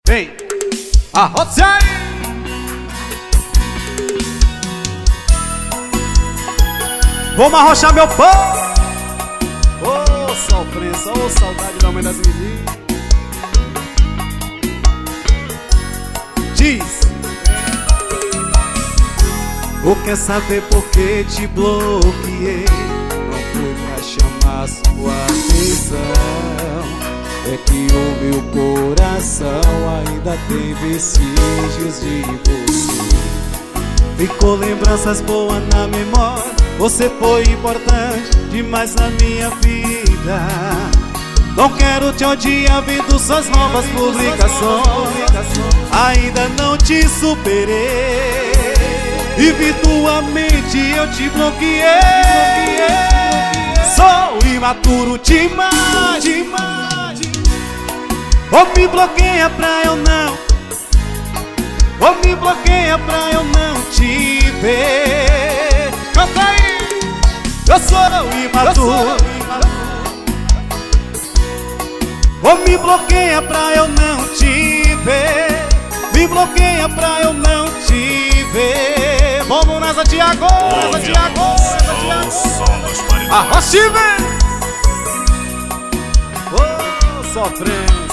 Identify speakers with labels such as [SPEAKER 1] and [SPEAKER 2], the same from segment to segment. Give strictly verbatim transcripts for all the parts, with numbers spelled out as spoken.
[SPEAKER 1] Vem, arrocha aí. Vamos arrochar meu pão. Ô, oh, sofrência, ô, oh, saudade da mãe das meninas. Diz. Ou quer saber por que te bloqueei? Não foi pra chamar sua atenção. É que o meu coração ainda tem vestígios de você. Ficou lembranças boas na memória. Você foi importante demais na minha vida. Não quero te odiar vendo suas novas publicações. Ainda não te superei. E virtualmente eu te bloqueei. Sou imaturo demais, demais. Ou me bloqueia pra eu não, ou me bloqueia pra eu não te ver. Canta aí! Eu sou imaturo. Ou me bloqueia pra eu não te ver. Me bloqueia pra eu não te ver. Vamos nessa, Tiago! Nessa, Tiago! Nessa, Tiago! Arrocha, vem! Ô, sofrência.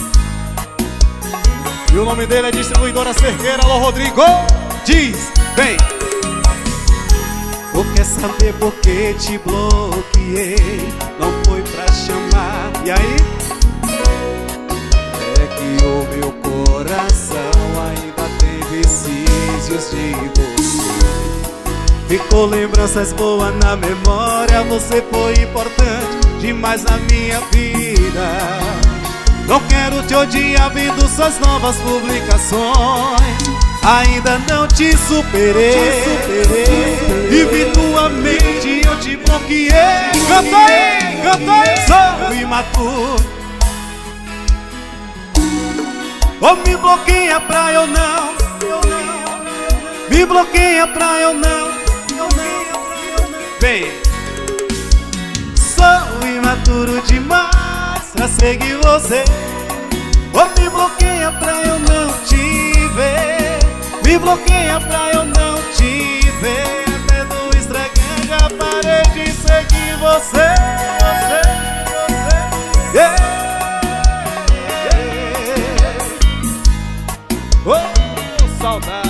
[SPEAKER 1] E o nome dele é Distribuidora Cerqueira. Alô, Rodrigo! Diz, vem! Ou quer saber por que te bloqueei? Não foi pra chamar. E aí? É que o meu coração ainda tem vestígios de você. Ficou lembranças boas na memória. Você foi importante demais na minha vida. Não quero te odiar vendo suas novas publicações. Ainda não te superei, e virtualmente eu te bloqueei. Canta aí, canta aí. Sou imaturo. Ou me bloqueia pra eu não, me bloqueia pra eu não. Vem. Sou imaturo demais pra seguir você. Ou me bloqueia pra eu não te ver. Me bloqueia pra eu não te ver. Até do Instagram já parei de seguir você. Você, você. Yeah, yeah. Oh, saudade.